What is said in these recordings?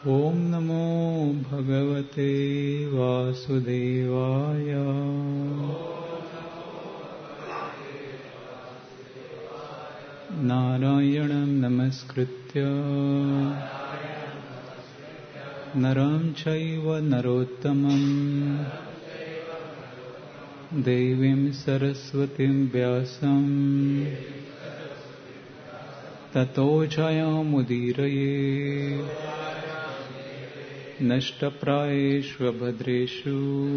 ओम नमो भगवते वासुदेवाय। नारायणं नमस्कृत्य नरं चैव नरोत्तमं देवीं सरस्वतीं व्यासं ततो जयमुदीरये। नष्टप्रायेषु भद्रेषु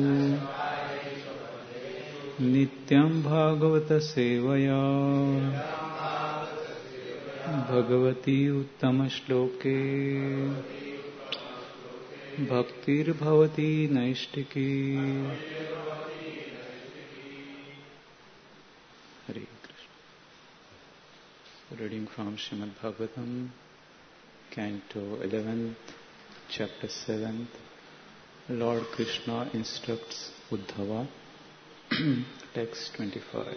नित्यं भागवत सेवया भगवती उत्तम श्लोके भक्तिर्भवती नैष्टिकी। हरे Krishna. Reading from Srimad Bhagavatam, Canto 11th, Chapter 7th. Lord Krishna instructs Uddhava. Text 25.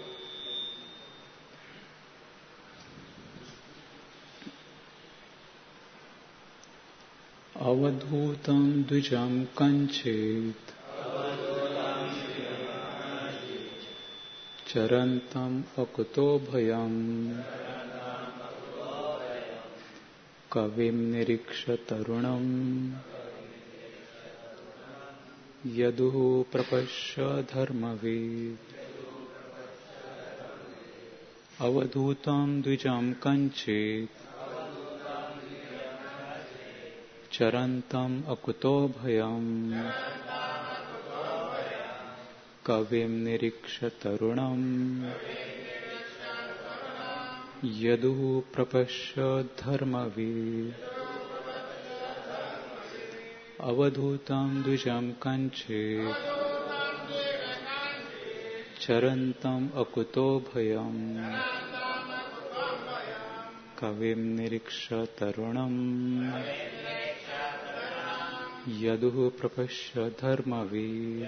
Avadhutam dvijam kanchit charantam akuto bhayam kavim niriksha tarunam yaduhu prapashya dharmavid. Avadhutam dvijam kanchit charantam akuto bhayam kavim niriksha tarunam yaduhu prapashya dharmavid. Avadhutam dvijam kanchit charantam akuto bhayam kavim niriksha tarunam yaduhu prapashya dharmavid.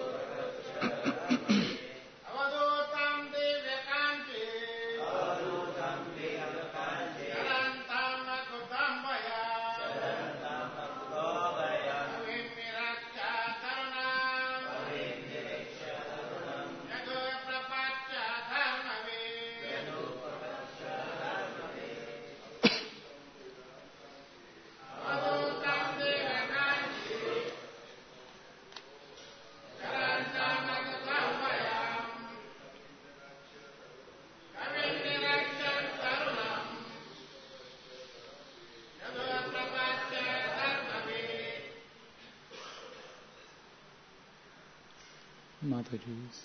Mataji's.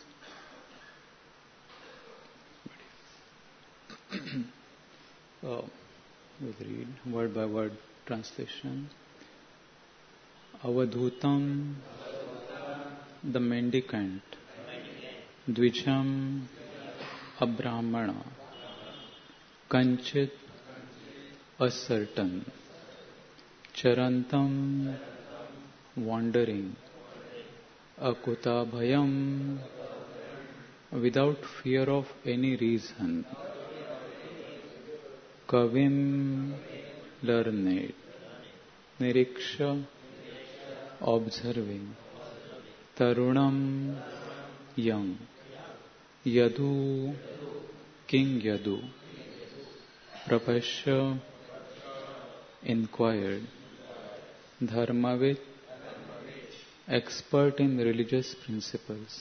We'll read word by word translation. Avadhutam, the mendicant. Dvijam, a brahmana. Kanchit, a certain. Charantam, wandering. Akuta bhayam, without fear of any reason. Kavim, learned. Niriksha, observing. Tarunam, young. Yadu, King Yadu. Prapashya, inquired. Dharmavit, expert in religious principles.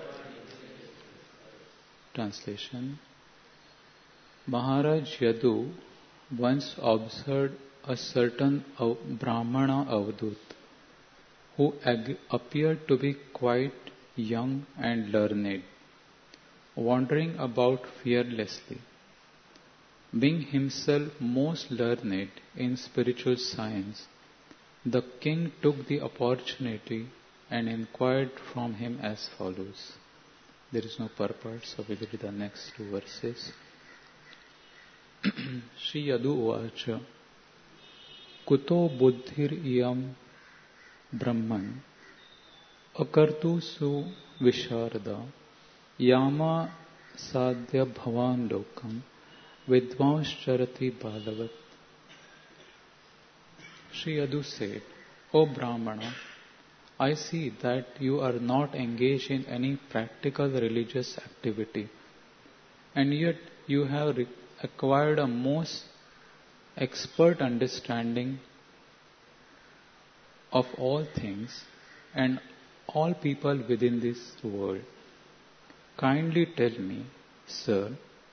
Translation. Maharaj Yadu once observed a certain Brahmana Avadhut who appeared to be quite young and learned, wandering about fearlessly. Being himself most learned in spiritual science, the king took the opportunity and inquired from him as follows. There is no purport, so we will read the next two verses. Shri Yadu Uvacha Kuto Buddhir Iyam Brahman Akartu Su Visharada Yama Sadhya Bhavan Lokam Vidvans Charati Balavat. Sri Adu said, O Brahmana, I see that you are not engaged in any practical religious activity, and yet you have acquired a most expert understanding of all things and all people within this world. Kindly tell me, sir,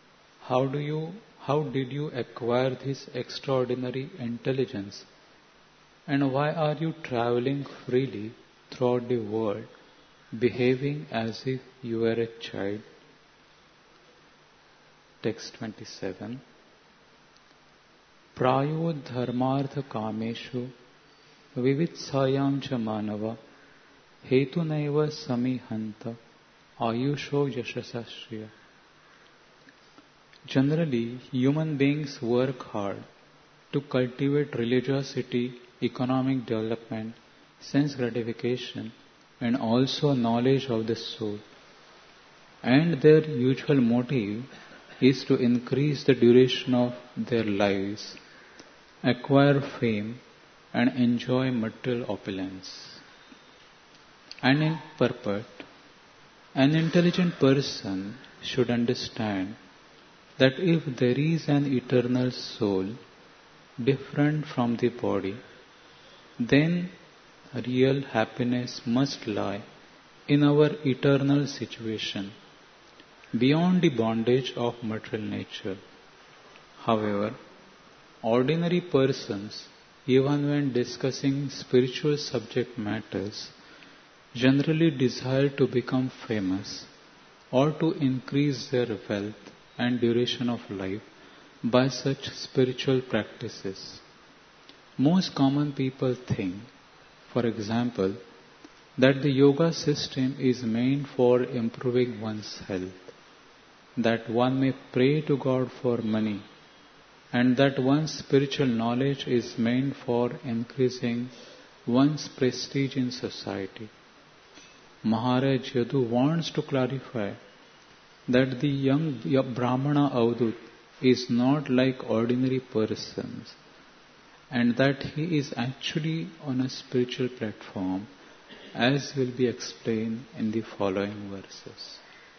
how did you acquire this extraordinary intelligence, and why are you traveling freely throughout the world, behaving as if you were a child? Text 27. Prayo dharmartha kameshu vivitsayam cha manava hetunaiva samihanta ayusho yashasashriya. Generally, human beings work hard to cultivate religiosity, economic development, sense gratification, and also knowledge of the soul. And their usual motive is to increase the duration of their lives, acquire fame, and enjoy material opulence. And in purport, an intelligent person should understand that if there is an eternal soul different from the body, then real happiness must lie in our eternal situation, beyond the bondage of material nature. However, ordinary persons, even when discussing spiritual subject matters, generally desire to become famous or to increase their wealth and duration of life by such spiritual practices. Most common people think, for example, that the yoga system is meant for improving one's health, that one may pray to God for money, and that one's spiritual knowledge is meant for increasing one's prestige in society. Maharaj Yadu wants to clarify that the young Brahmana Avadut is not like ordinary persons, and that he is actually on a spiritual platform, as will be explained in the following verses.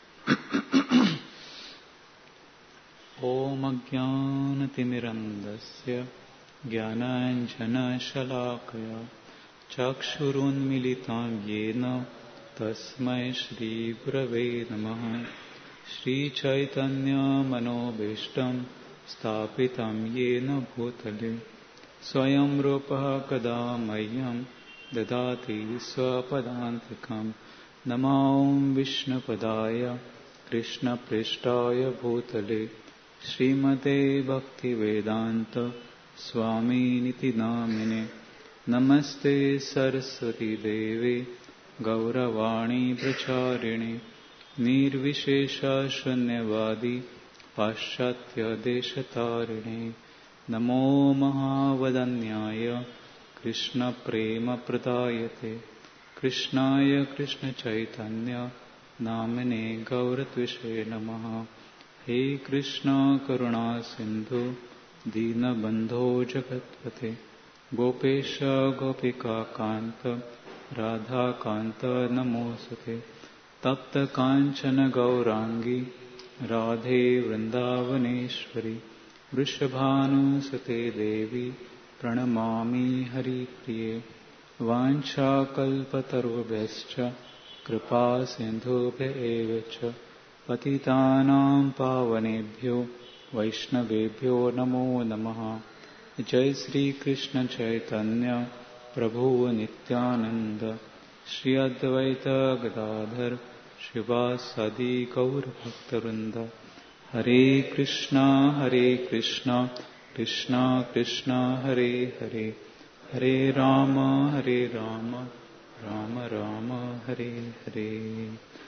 Om Ajnanatimirandasya Jnananjana Shalakaya Chakshurunmilitam Yena Tasmai Shri Gurave Namaha. Shri Chaitanya Manobishtam Stapitam Yena Bhutale Swayam Rupaha Kada Mayam Dadati Swapadantikam Namam Vishnu Padaya Krishna Prishtaya Bhutale Srimate Bhakti Vedanta Swami Niti Namine Namaste Saraswati Devi Gauravani Pracharini Nirvishesha Shunyavadi Paschatya Deshatarine Namo Mahavadanyaya Krishna Prema Pradayate Krishnaya Krishna Chaitanya Namine Gauratvishe Namaha. He Krishna Karuna Sindhu Dina Bandho Jagatpate Gopesha Gopika Kanta Radha Kanta Namosate Tapta Kanchana Gaurangi Radhe Vrindavaneshwari Vrishabhanu Sate Devi Pranamami Hari Priye Vancha Kalpatarvabhascha Kripa Sindhubhya evacha Patitanam Pavanebhyo Vaishnavebhyo Namo Namaha. Jai Sri Krishna Chaitanya Prabhu Nityananda Shri Advaita Gadadhar Shivasadi Gaur Bhaktarunda. Hare Krishna Krishna Krishna Hare Hare Hare Rama Rama Rama Hare Hare.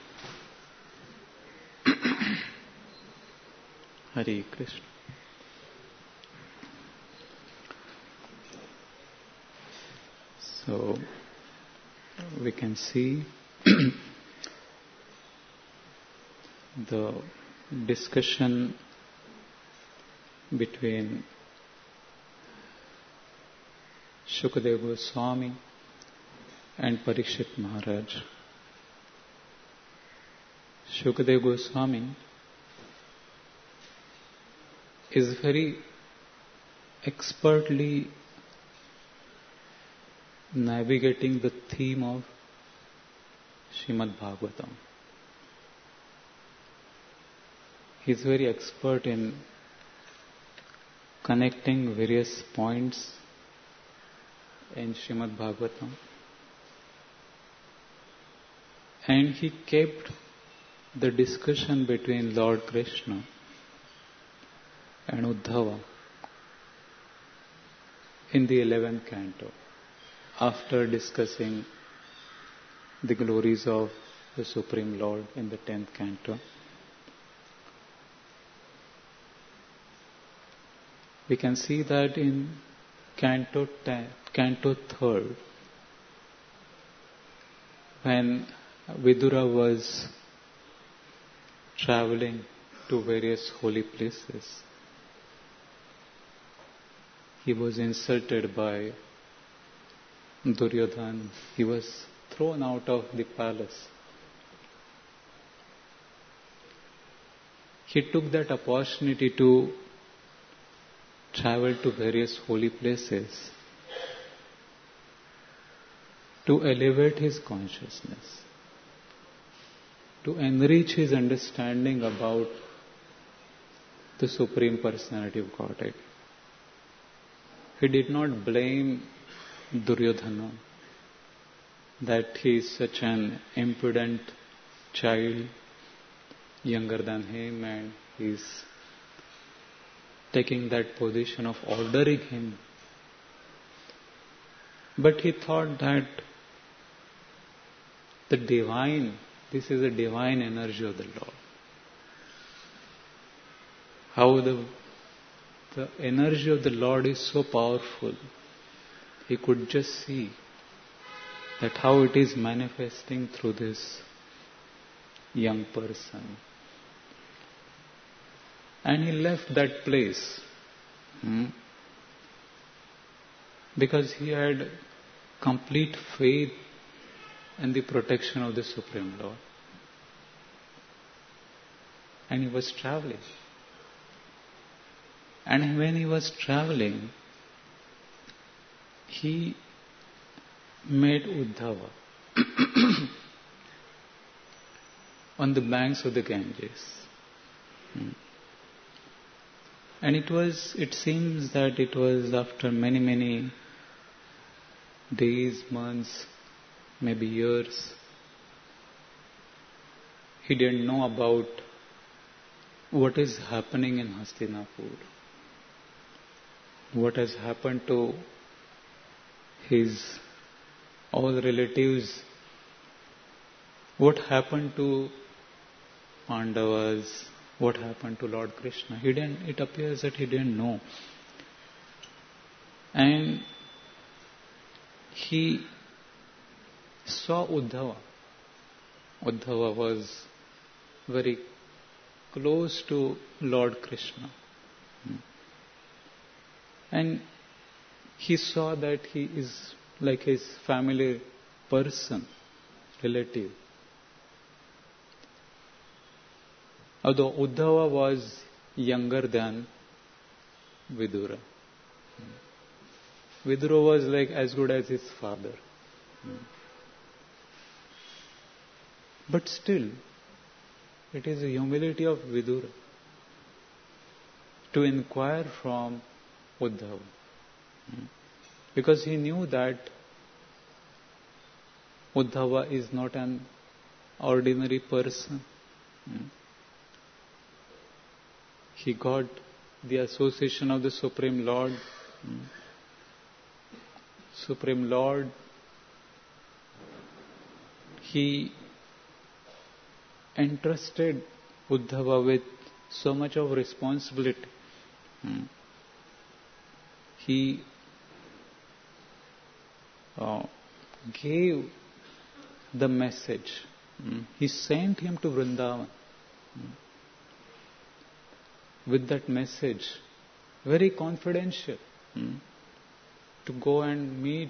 Hare Krishna. So we can see the discussion between Shukadeva Goswami and Parikshit Maharaj. Shukadeva Goswami is very expertly navigating the theme of Srimad Bhagavatam. He is very expert in connecting various points in Srimad Bhagavatam, and he kept the discussion between Lord Krishna and Uddhava in the 11th canto, after discussing the glories of the Supreme Lord in the 10th canto. We can see that in canto 3rd, when Vidura was traveling to various holy places, he was insulted by Duryodhana. He was thrown out of the palace. He took that opportunity to travel to various holy places to elevate his consciousness, to enrich his understanding about the Supreme Personality of Godhead. He did not blame Duryodhana that he is such an impudent child, younger than him, and he is taking that position of ordering him. But he thought that this is a divine energy of the Lord. How the energy of the Lord is so powerful. He could just see that how it is manifesting through this young person. And he left that place because he had complete faith in the protection of the Supreme Lord. And he was traveling. And when he was traveling, he met Uddhava on the banks of the Ganges. And it seems that it was after many, many days, months, maybe years. He didn't know about what is happening in Hastinapur, what has happened to his all relatives, what happened to Pandavas, what happened to Lord Krishna. It appears that he didn't know. And he saw Uddhava. Uddhava was very close to Lord Krishna. And he saw that he is like his family person, relative. Although Uddhava was younger than Vidura. Vidura was like as good as his father. But still, it is the humility of Vidura to inquire from Uddhava. Because he knew that Uddhava is not an ordinary person. He got the association of the Supreme Lord. Supreme Lord, he entrusted Uddhava with so much of responsibility. He gave the message. He sent him to Vrindavan with that message, very confidential. to go and meet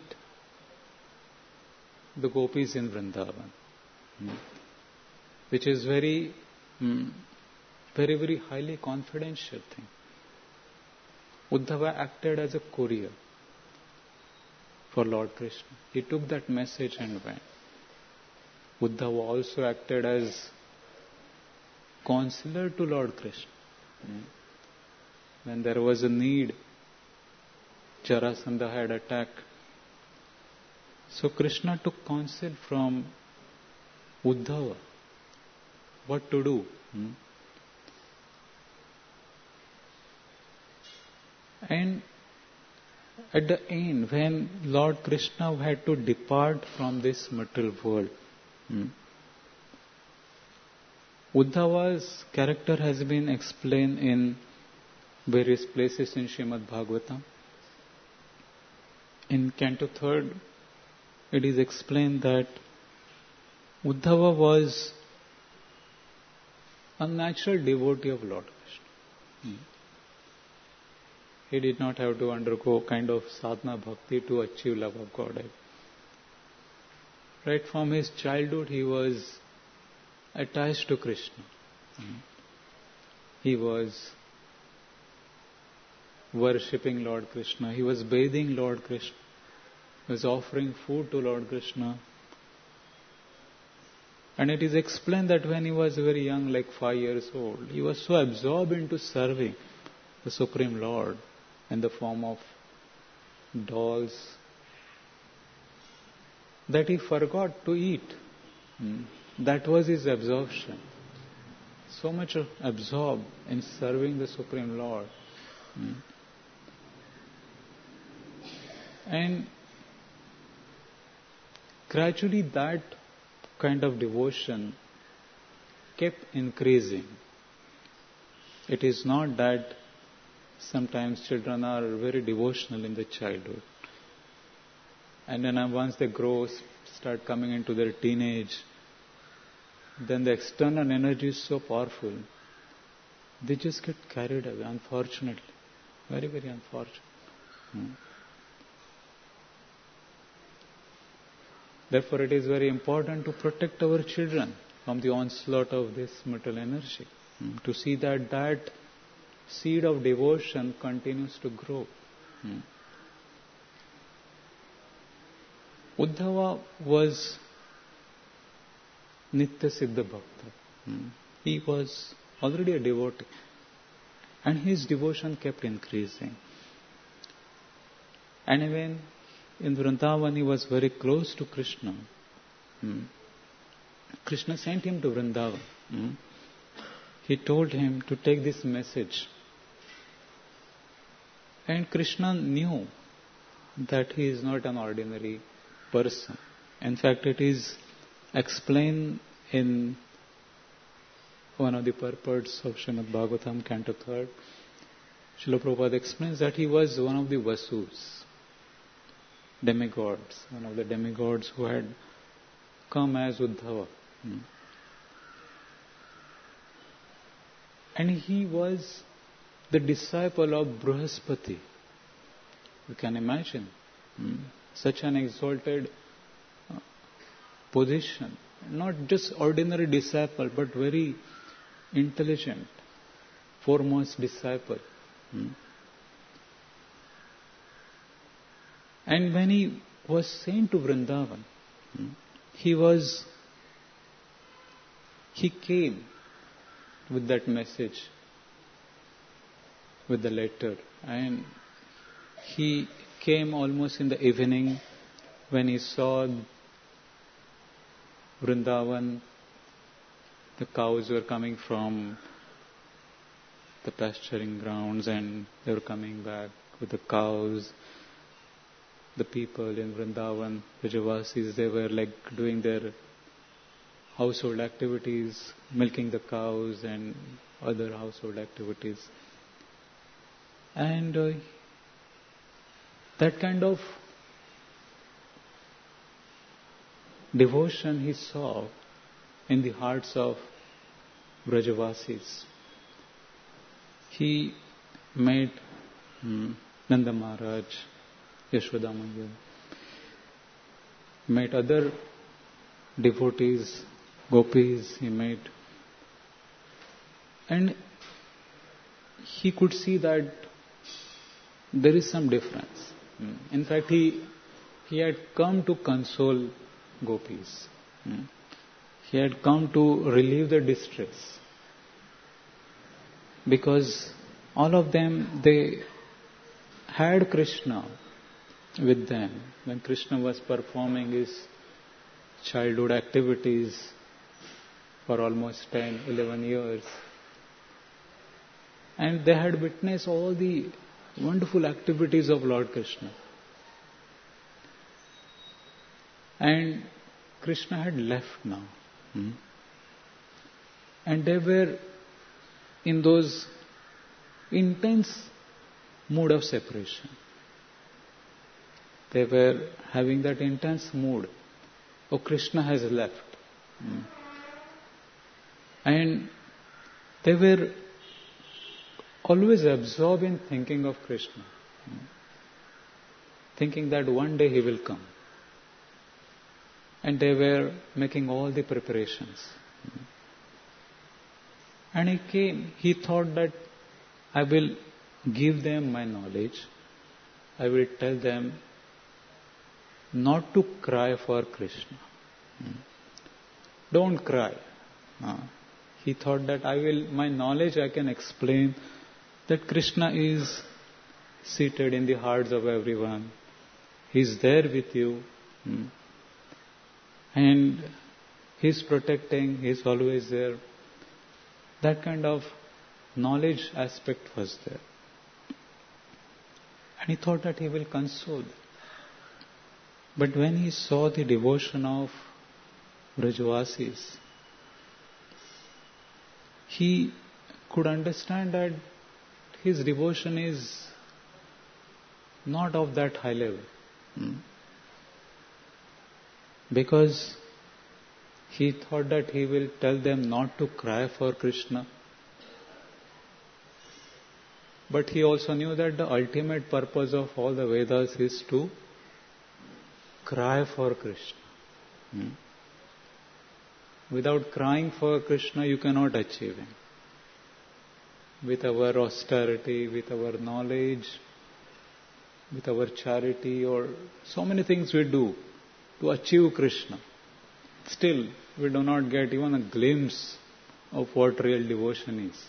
the gopis in Vrindavan, which is very, very highly confidential thing. Uddhava acted as a courier for Lord Krishna. He took that message and went. Uddhava also acted as counselor to Lord Krishna. When there was a need, Jarasandha had attacked. So Krishna took counsel from Uddhava what to do. And at the end, when Lord Krishna had to depart from this material world, Uddhava's character has been explained in various places in Srimad Bhagavatam. In Canto 3rd, it is explained that Uddhava was a natural devotee of Lord Krishna. He did not have to undergo kind of sadhana bhakti to achieve love of Godhead. Right from his childhood, he was attached to Krishna. He was worshipping Lord Krishna. He was bathing Lord Krishna. He was offering food to Lord Krishna. And it is explained that when he was very young, like 5 years old, he was so absorbed into serving the Supreme Lord in the form of dolls that he forgot to eat. That was his absorption. So much absorbed in serving the Supreme Lord. And gradually that kind of devotion kept increasing. It is not that sometimes children are very devotional in their childhood. And then once they grow, start coming into their teenage, then the external energy is so powerful, they just get carried away, unfortunately. Very, very unfortunate. Therefore, it is very important to protect our children from the onslaught of this material energy. To see that that seed of devotion continues to grow. Uddhava was Nitya Siddha Bhakta. He was already a devotee. And his devotion kept increasing. And when in Vrindavan he was very close to Krishna, Krishna sent him to Vrindavan. He told him to take this message. And Krishna knew that he is not an ordinary person. In fact, it is explained in one of the purports of Srimad Bhagavatam, Canto 3rd. Srila Prabhupada explains that he was one of the Vasus, demigods, one of the demigods who had come as Uddhava. And he was the disciple of Brihaspati. You can imagine such an exalted position. Not just ordinary disciple, but very intelligent, foremost disciple. And when he was sent to Vrindavan, he came with that message, with the letter, and he came almost in the evening when he saw Vrindavan. The cows were coming from the pasturing grounds and they were coming back with the cows. The people in Vrindavan, Brajavasis, they were like doing their household activities, milking the cows and other household activities. And that kind of devotion he saw in the hearts of Brajavasis. He met Nanda Maharaj Yashoda Maya. Met other devotees, gopis he met. And he could see that there is some difference. In fact, he had come to console gopis. He had come to relieve their distress. Because all of them, they had Krishna with them when Krishna was performing his childhood activities for almost 10, 11 years. And they had witnessed all the wonderful activities of Lord Krishna. And Krishna had left now. And they were in those intense mood of separation. They were having that intense mood. Oh, Krishna has left. And they were always absorbed in thinking of Krishna. Thinking that one day he will come. And they were making all the preparations. And he came. He thought that I will give them my knowledge. I will tell them not to cry for Krishna. Don't cry. He thought that my knowledge I can explain that Krishna is seated in the hearts of everyone. He is there with you. And He is protecting, He is always there. That kind of knowledge aspect was there. And he thought that he will console. But when he saw the devotion of Brajvasis, he could understand that his devotion is not of that high level. Because he thought that he will tell them not to cry for Krishna. But he also knew that the ultimate purpose of all the Vedas is to cry for Krishna. Without crying for Krishna, you cannot achieve Him. With our austerity, with our knowledge, with our charity, or so many things we do to achieve Krishna, still we do not get even a glimpse of what real devotion is.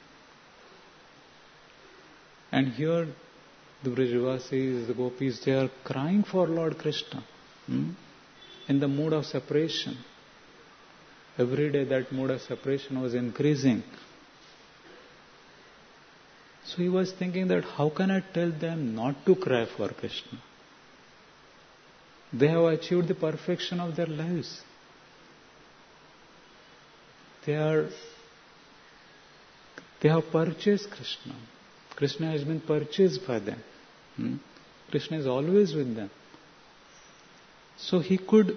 And here the Brajvasis, the gopis, they are crying for Lord Krishna in the mood of separation. Every day that mood of separation was increasing. So he was thinking that how can I tell them not to cry for Krishna? They have achieved the perfection of their lives. They have purchased Krishna. Krishna has been purchased by them. Krishna is always with them. So he could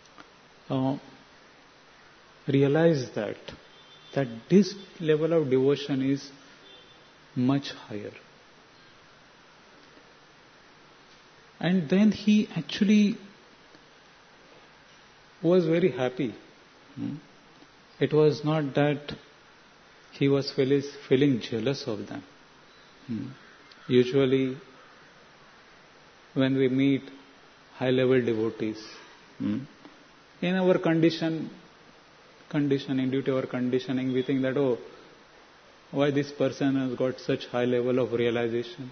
realize that this level of devotion is much higher. And then he actually was very happy. It was not that he was feeling jealous of them. Usually, when we meet high-level devotees, in our conditioning, due to our conditioning, we think that, oh, why this person has got such high level of realization?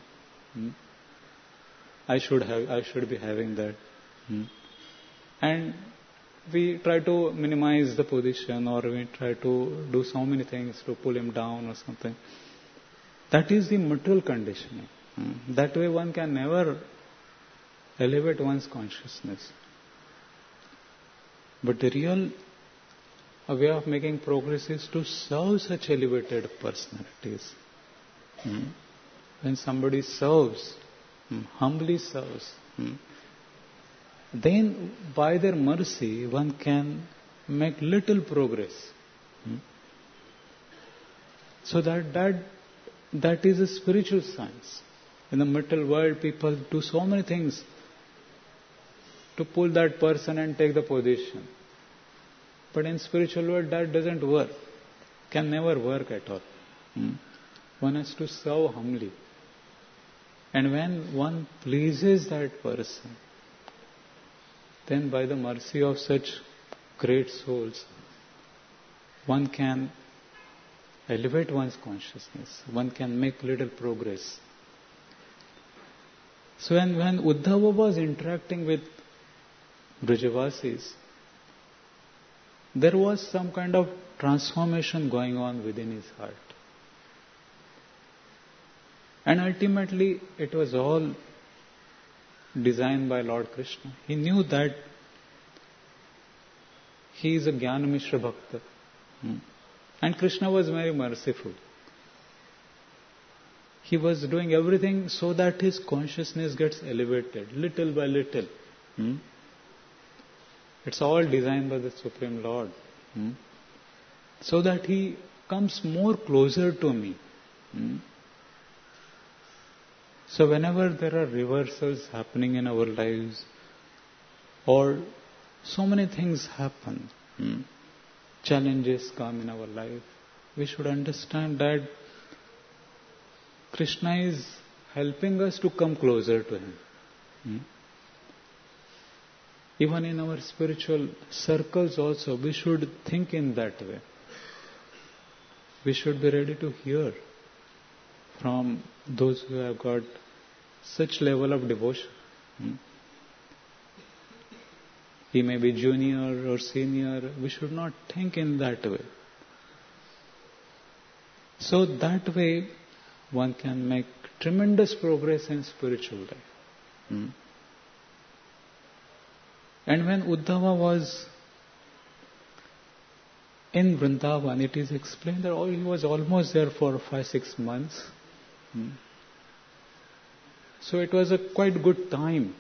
I should be having that. And we try to minimize the position, or we try to do so many things to pull him down or something. That is the material conditioning. That way one can never elevate one's consciousness. But the real way of making progress is to serve such elevated personalities. When somebody serves, humbly serves, then by their mercy one can make little progress. So that is a spiritual science. In the material world, people do so many things to pull that person and take the position. But in spiritual world, that doesn't work. Can never work at all. One has to serve humbly. And when one pleases that person, then by the mercy of such great souls, one can elevate one's consciousness. One can make little progress. So when Uddhava was interacting with Brajavasis, there was some kind of transformation going on within his heart. And ultimately, it was all designed by Lord Krishna. He knew that he is a Jnana Mishra Bhakta. And Krishna was very merciful. He was doing everything so that his consciousness gets elevated, little by little. It's all designed by the Supreme Lord. So that he comes more closer to me. So whenever there are reversals happening in our lives, or so many things happen, challenges come in our life, we should understand that Krishna is helping us to come closer to Him. Even in our spiritual circles also, we should think in that way. We should be ready to hear from those who have got such level of devotion. He may be junior or senior. We should not think in that way. So that way one can make tremendous progress in spiritual life. And when Uddhava was in Vrindavan, it is explained that he was almost there for 5-6 months. So it was a quite good time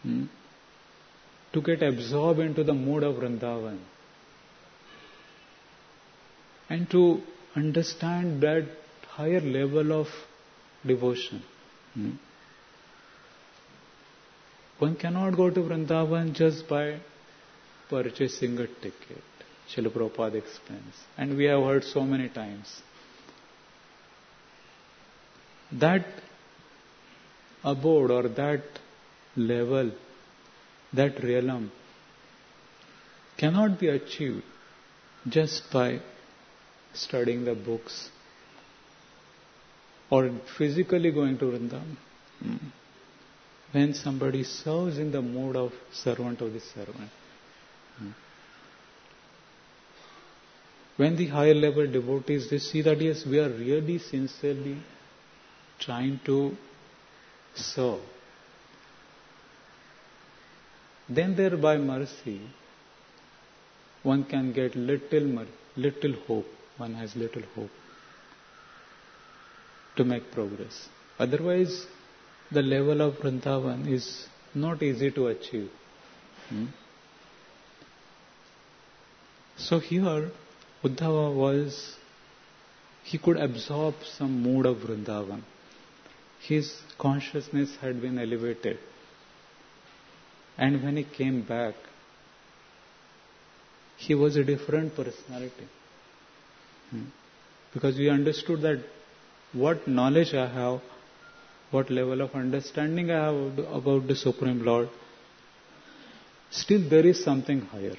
to get absorbed into the mood of Vrindavan and to understand that higher level of devotion. One cannot go to Vrindavan just by purchasing a ticket. Srila Prabhupada explains. And we have heard so many times. That abode or that level, that realm cannot be achieved just by studying the books or physically going to Vrindavan. When somebody serves in the mode of servant of the servant, when the higher level devotees, they see that yes, we are really sincerely trying to serve, then there by mercy one can get little hope. One has little hope to make progress. Otherwise, the level of Vrindavan is not easy to achieve. So here, Uddhava he could absorb some mood of Vrindavan. His consciousness had been elevated. And when he came back, he was a different personality. Because we understood that what knowledge I have, what level of understanding I have about the Supreme Lord, still there is something higher.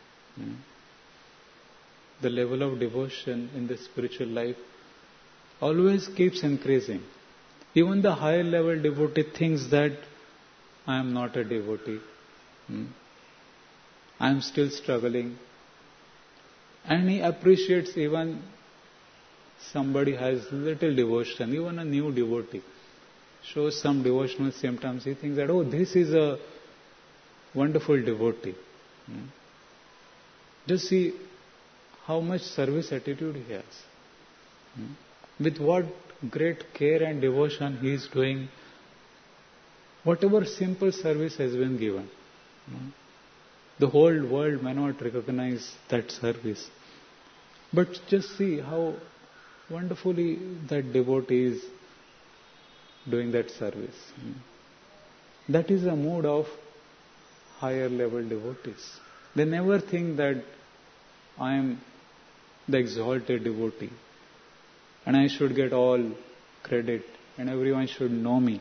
The level of devotion in the spiritual life always keeps increasing. Even the higher level devotee thinks that I am not a devotee. I am still struggling. And he appreciates even somebody has little devotion, even a new devotee shows some devotional symptoms. He thinks that, oh, this is a wonderful devotee. Just see how much service attitude he has. With what great care and devotion he is doing whatever simple service has been given. The whole world may not recognize that service. But just see how wonderfully that devotee is doing that service. That is a mood of higher level devotees. They never think that I am the exalted devotee and I should get all credit and everyone should know me.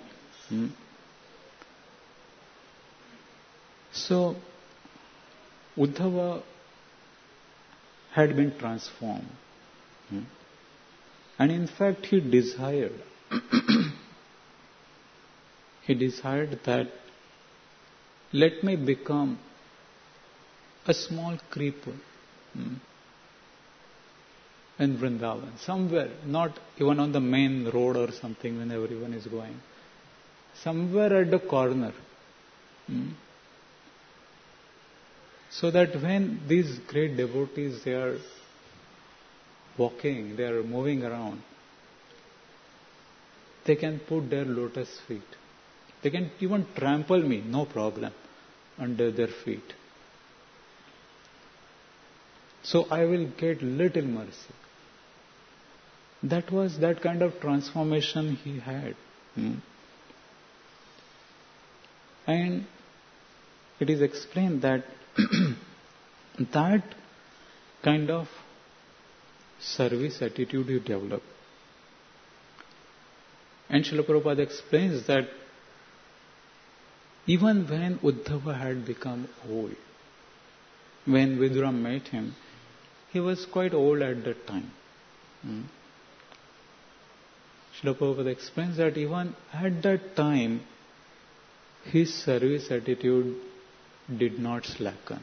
So Uddhava had been transformed. And in fact he desired that let me become a small creeper in Vrindavan, somewhere, not even on the main road or something when everyone is going, somewhere at the corner. So that when these great devotees, they are walking, they are moving around, they can put their lotus feet. They can even trample me, no problem, under their feet. So I will get little mercy. That was that kind of transformation he had. And it is explained that that kind of service attitude you develop. And Srila Prabhupada explains that even when Uddhava had become old, when Vidura met him, he was quite old at that time. Srila Prabhupada explains that even at that time, his service attitude did not slacken.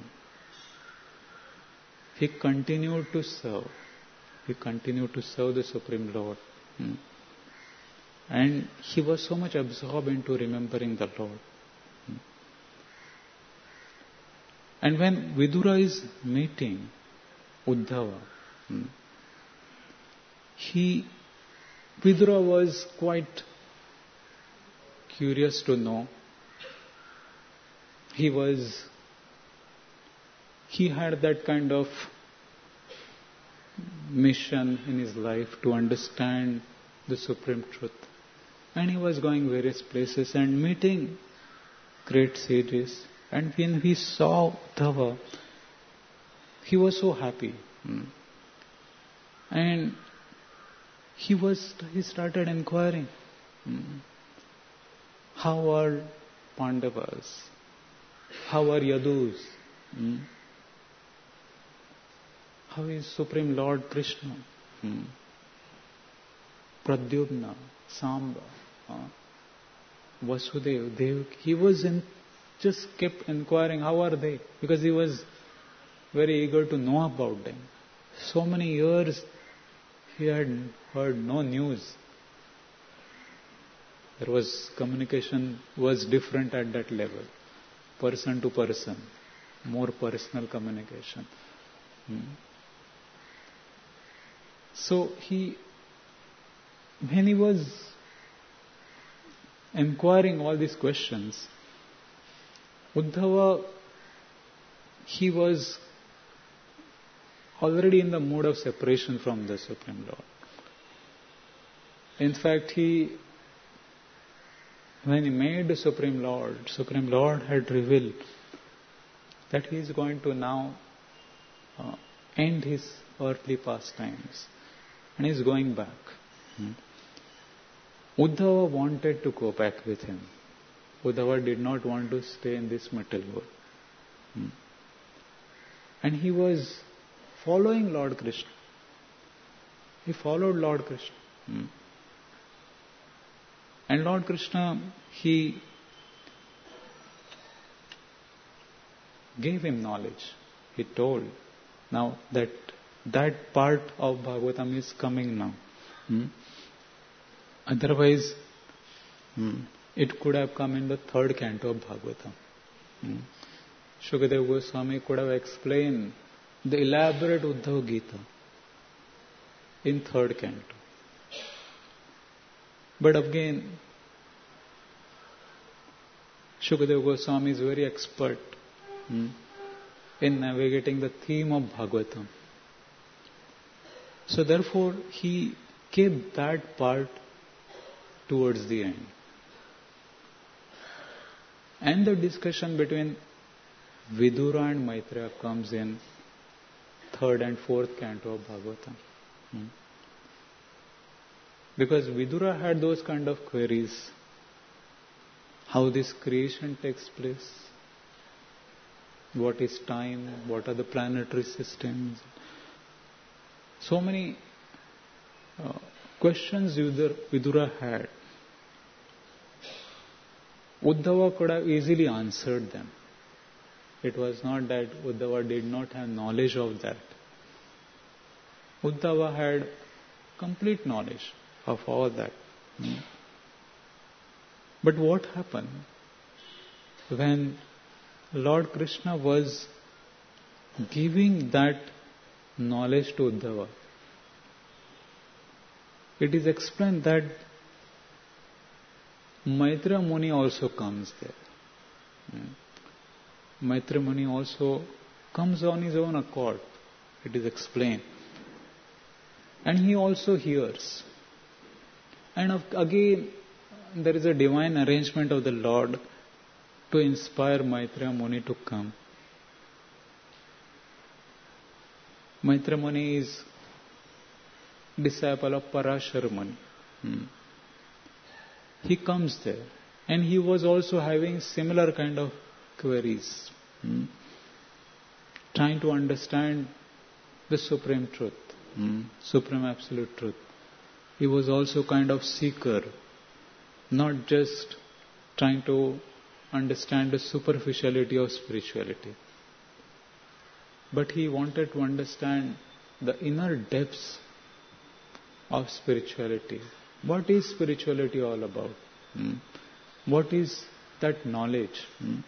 He continued to serve. He continued to serve the Supreme Lord. And he was so much absorbed into remembering the Lord. And when Vidura is meeting Uddhava, Vidura was quite curious to know. He had that kind of mission in his life to understand the Supreme Truth. And he was going various places and meeting great sages. And when he saw Uddhava, he was so happy. And he started inquiring, how are Pandavas? How are Yadus? How is Supreme Lord Krishna? Pradyumna, Samba, Vasudeva, Devaki. He was just kept inquiring, how are they? Because he was very eager to know about them. So many years he had heard no news. Communication was different at that level. Person to person. More personal communication. So when he was inquiring all these questions, Uddhava, he was already in the mood of separation from the Supreme Lord. In fact, when he made the Supreme Lord had revealed that he is going to now end his earthly pastimes and he is going back. Uddhava wanted to go back with him. Uddhava did not want to stay in this material world. And he was following Lord Krishna. He followed Lord Krishna. And Lord Krishna, he gave him knowledge. He told, now that part of Bhagavatam is coming now. Otherwise, it could have come in the third canto of Bhagavatam. Shukadeva Goswami could have explained the elaborate Uddhava Gita in third canto. But again, Shukadeva Goswami is very expert in navigating the theme of Bhagavatam. So therefore, he kept that part towards the end. And the discussion between Vidura and Maitreya comes in third and fourth canto of Bhagavatam. Because Vidura had those kind of queries. How this creation takes place. What is time? What are the planetary systems? So many questions Vidura had. Uddhava could have easily answered them. It was not that Uddhava did not have knowledge of that. Uddhava had complete knowledge of all that. But what happened when Lord Krishna was giving that knowledge to Uddhava? It is explained that Maitreya Muni also comes there. Maitreya Muni also comes on his own accord. It is explained. And he also hears. And again, there is a divine arrangement of the Lord to inspire Maitreya Muni to come. Maitreya Muni is disciple of Parashara Muni. He comes there, and he was also having similar kind of queries, trying to understand the supreme truth, supreme absolute truth. He was also kind of seeker, not just trying to understand the superficiality of spirituality, but he wanted to understand the inner depths of spirituality. What is spirituality all about? What is that knowledge?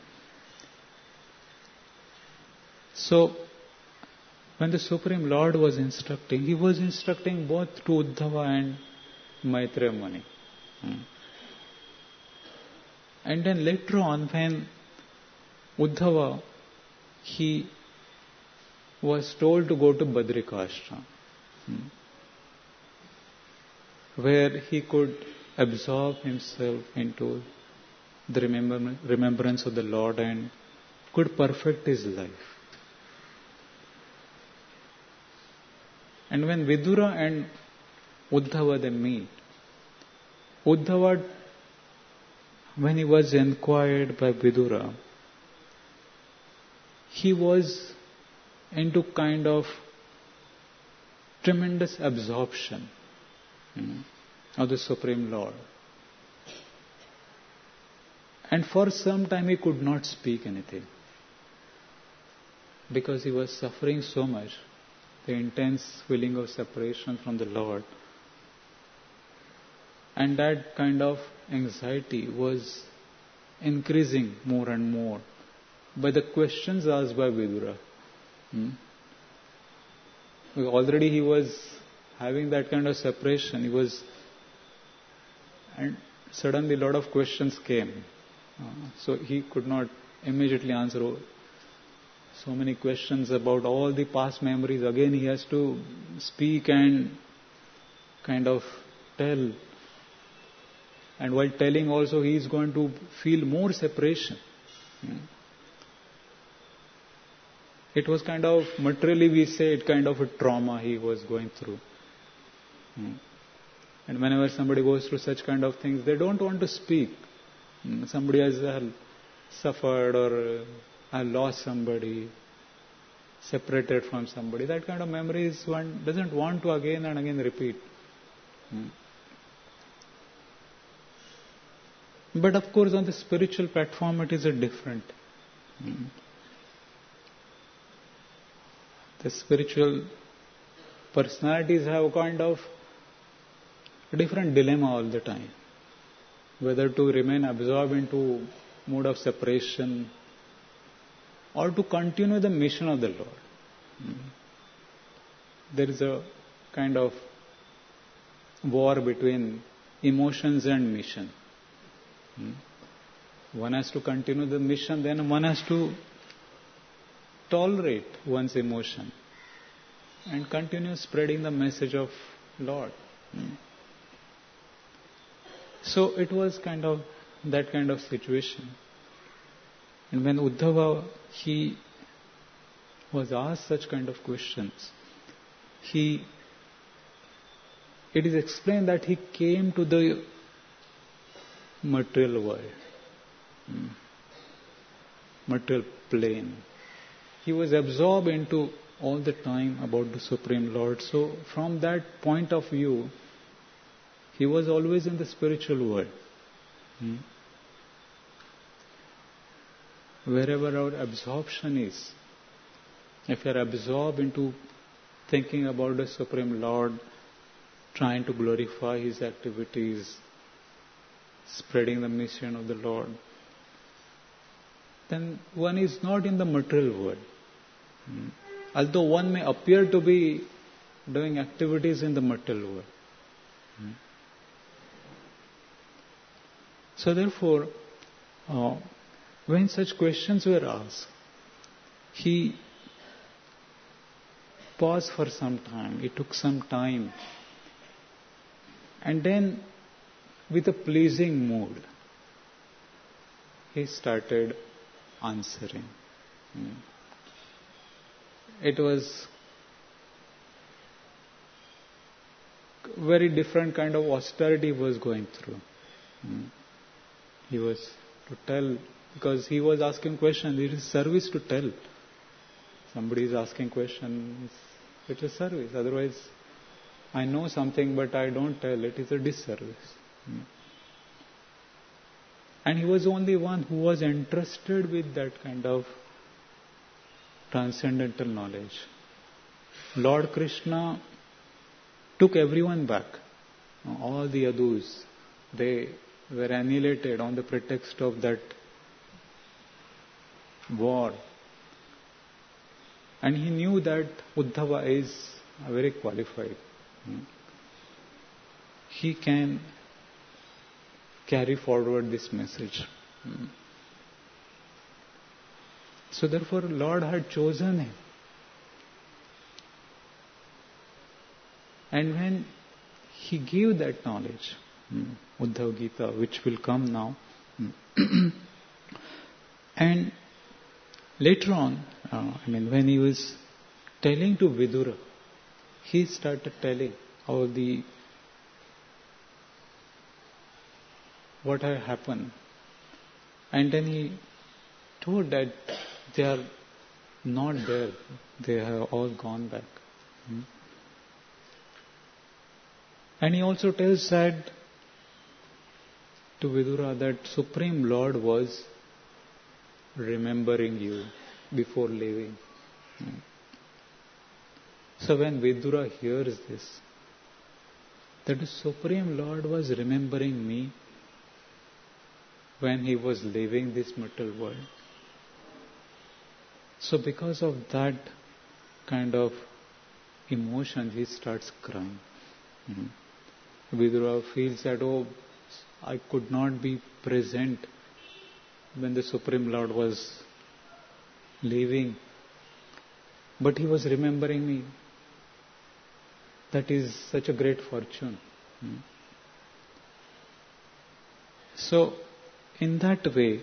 So, when the Supreme Lord was instructing, he was instructing both to Uddhava and Maitreya Muni. And then later on, when Uddhava, he was told to go to Badrika Ashram, where he could absorb himself into the remembrance of the Lord and could perfect his life. And when Vidura and Uddhava they meet, Uddhava, when he was inquired by Vidura, he was into kind of tremendous absorption of the Supreme Lord. And for some time he could not speak anything, because he was suffering so much, the intense feeling of separation from the Lord. And that kind of anxiety was increasing more and more by the questions asked by Vidura. Already he was having that kind of separation. And suddenly a lot of questions came. So he could not immediately answer so many questions about all the past memories. Again he has to speak and kind of tell. And while telling also, he is going to feel more separation. It was kind of, materially we say, it kind of a trauma he was going through. And whenever somebody goes through such kind of things, they don't want to speak. Somebody has suffered or has lost somebody, separated from somebody. That kind of memories one doesn't want to again and again repeat. But of course on the spiritual platform it is a different. The spiritual personalities have a kind of different dilemma all the time. Whether to remain absorbed into mode of separation or to continue the mission of the Lord. There is a kind of war between emotions and mission. One has to continue the mission, then one has to tolerate one's emotion and continue spreading the message of Lord. So it was kind of that kind of situation. And when Uddhava, he was asked such kind of questions, it is explained that he came to the material world, material plane. He was absorbed into all the time about the Supreme Lord. So from that point of view, he was always in the spiritual world. Wherever our absorption is, if you are absorbed into thinking about the Supreme Lord, trying to glorify His activities, spreading the mission of the Lord, then one is not in the material world. Although one may appear to be doing activities in the material world. So therefore, when such questions were asked, he paused for some time. It took some time. And then, with a pleasing mood, he started answering. It was very different kind of austerity he was going through. He was to tell, because he was asking questions, it is service to tell. Somebody is asking questions, it is service. Otherwise, I know something but I don't tell, it is a disservice. And he was only one who was entrusted with that kind of transcendental knowledge. Lord Krishna took everyone back. All the Adus, they were annihilated on the pretext of that war. And he knew that Uddhava is very qualified. He can carry forward this message. So therefore Lord had chosen him. And when he gave that knowledge, Uddhava Gita, which will come now, and later on, when he was telling to Vidura, he started telling how what had happened. And then he told that they are not there, they have all gone back. And he also tells that to Vidura that Supreme Lord was remembering you before leaving. So when Vidura hears this, that the Supreme Lord was remembering me when he was leaving this material world. So because of that kind of emotion, he starts crying. Vidura feels that, I could not be present when the Supreme Lord was leaving, but he was remembering me. That is such a great fortune. So, in that way,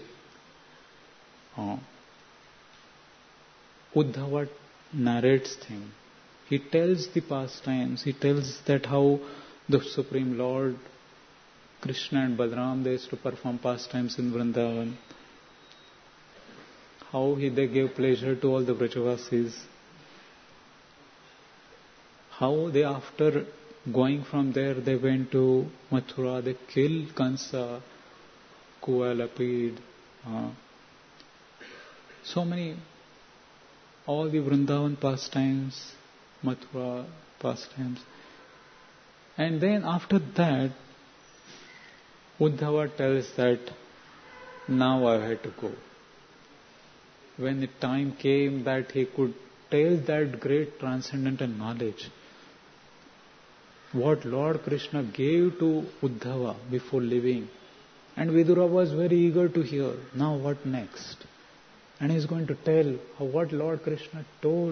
Uddhava narrates things. He tells the pastimes. He tells that how the Supreme Lord, Krishna and Balaram, they used to perform pastimes in Vrindavan. How they gave pleasure to all the Vrajavasis. How they, after going from there, they went to Mathura, they killed Kansa, Kuvalapid, so many, all the Vrindavan pastimes, Mathura pastimes. And then after that, Uddhava tells that now I had to go. When the time came that he could tell that great transcendental knowledge, what Lord Krishna gave to Uddhava before leaving, and Vidura was very eager to hear, now what next? And he's going to tell what Lord Krishna told.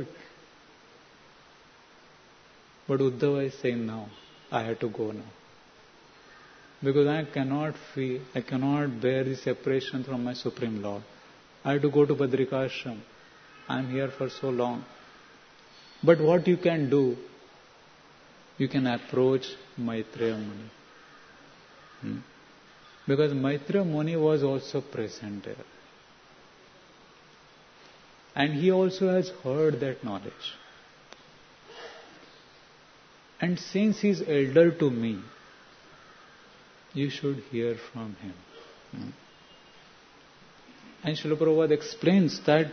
But Uddhava is saying, now, I have to go now. because I cannot bear the separation from my Supreme Lord. I have to go to Badrikashram. I am here for so long. But what you can do, you can approach Maitreya Muni. Because Maitreya Muni was also present there. And he also has heard that knowledge. And since he is elder to me, you should hear from him. And Srila Prabhupada explains that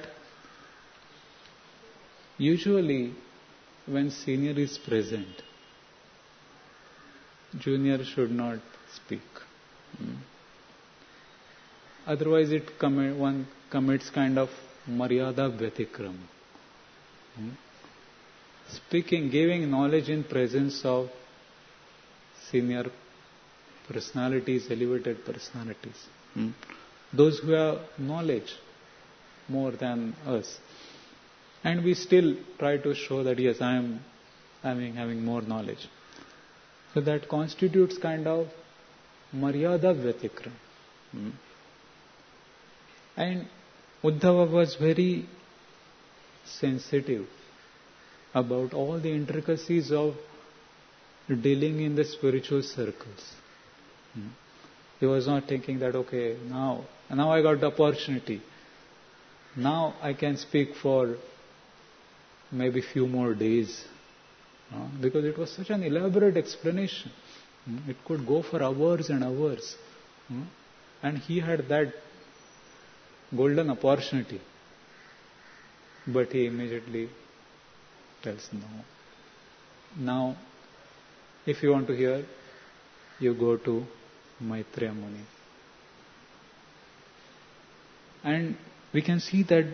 usually when senior is present, junior should not speak. Otherwise one commits kind of maryada vyatikram. Speaking, giving knowledge in presence of senior personalities, elevated personalities. Those who have knowledge more than us. And we still try to show that yes, I am having more knowledge. So that constitutes kind of maryada vyatikram. And Uddhava was very sensitive about all the intricacies of dealing in the spiritual circles. He was not thinking that, okay, now I got the opportunity. Now I can speak for maybe few more days. Because it was such an elaborate explanation. It could go for hours and hours. And he had that golden opportunity. But he immediately tells no. Now, if you want to hear, you go to Maitreya Muni. And we can see that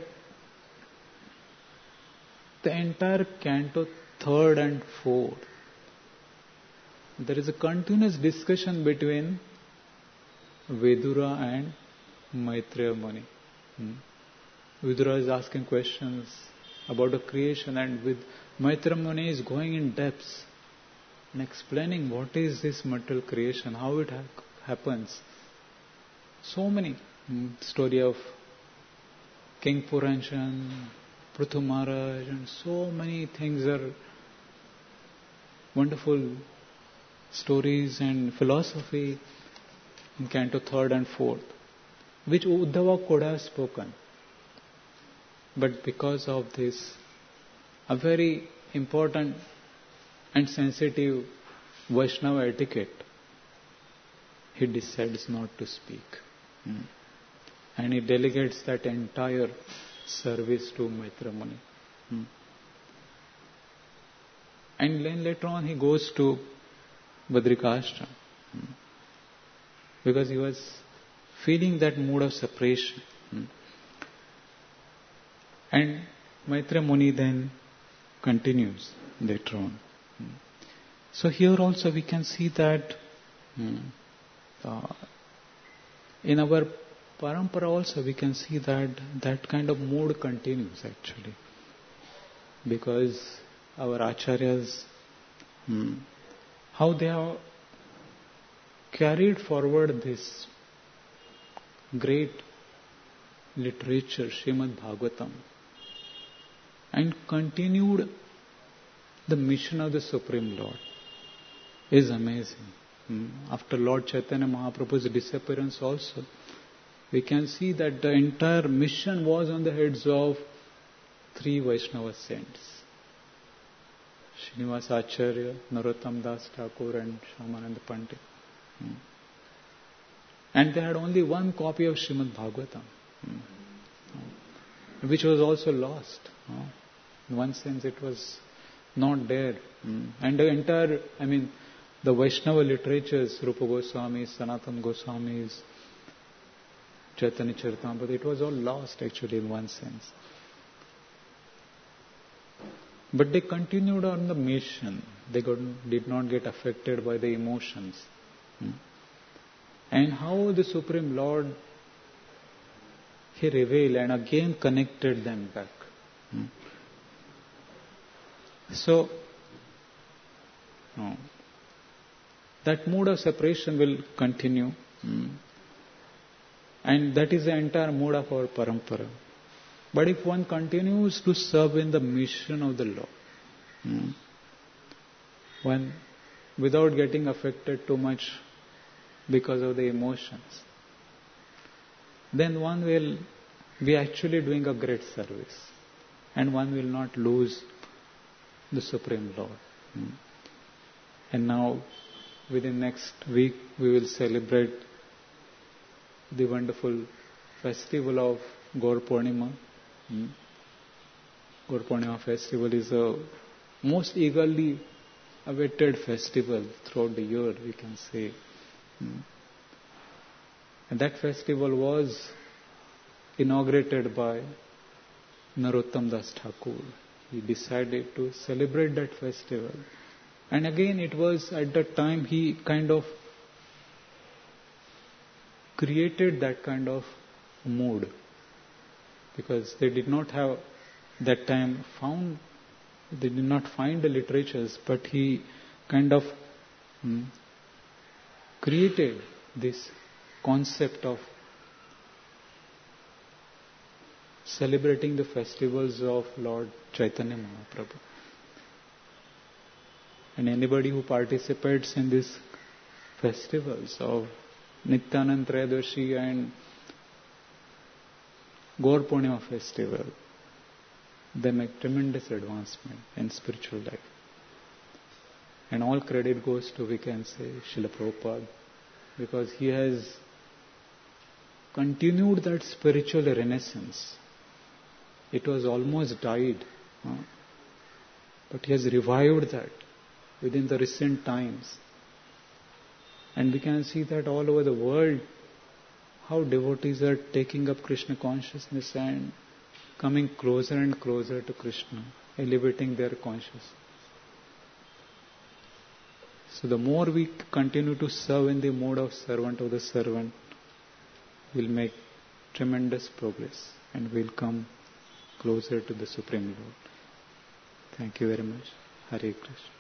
the entire canto 3rd and 4th, there is a continuous discussion between Vidura and Maitreya Muni. Vidura is asking questions about the creation, and with Maitreya Muni is going in depths and explaining what is this material creation, how it happens. So many story of King Puranjan, Prithu Maharaj, and so many things are wonderful stories and philosophy in Canto 3rd and 4th, which Uddhava could have spoken. But because of this, a very important and sensitive Vaishnava etiquette, he decides not to speak. And he delegates that entire service to Maitreya Muni. And then later on he goes to Badrikashram. Because he was feeling that mood of separation. And Maitreya Muni then continues later on. So here also we can see that in our parampara also we can see that kind of mood continues actually. Because our acharyas, how they have carried forward this great literature, Srimad Bhagavatam, and continued the mission of the Supreme Lord is amazing. After Lord Chaitanya Mahaprabhu's disappearance also, we can see that the entire mission was on the heads of 3 Vaishnava saints. Srinivasa Acharya, Narottam Das Thakur and Shyamananda Pandit. And they had only one copy of Srimad Bhagavatam, which was also lost. In one sense it was not there. And the entire, the Vaishnava literatures, Rupa Goswami, Sanatana Goswamis, Chaitanya Charitamrita, it was all lost actually in one sense. But they continued on the mission. They did not get affected by the emotions. And how the Supreme Lord, He revealed and again connected them back. So, that mood of separation will continue. And that is the entire mood of our parampara. But if one continues to serve in the mission of the Lord, one without getting affected too much because of the emotions, then one will be actually doing a great service, and one will not lose the Supreme Lord. And now, within next week, we will celebrate the wonderful festival of Gaur Purnima. Gaur Purnima festival is a most eagerly awaited festival throughout the year, we can say. And that festival was inaugurated by Narottam Das Thakur. He decided to celebrate that festival. And again, it was at that time he kind of created that kind of mood, because they did not have that time they did not find the literatures, but he kind of created this concept of celebrating the festivals of Lord Chaitanya Mahaprabhu. And anybody who participates in these festivals of Nityanand Trayadashi and Gaur Purnima festival, they make tremendous advancement in spiritual life. And all credit goes to, we can say, Srila Prabhupada, because he has continued that spiritual renaissance. It was almost died, but he has revived that within the recent times. And we can see that all over the world, how devotees are taking up Krishna consciousness and coming closer and closer to Krishna, elevating their consciousness. So the more we continue to serve in the mode of servant of the servant, we'll make tremendous progress and we'll come closer to the Supreme Lord. Thank you very much. Hare Krishna.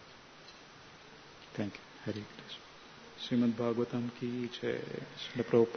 Thank you. Hare Krishna. Srimad Bhagavatam ki jai. Srila Prabhupada.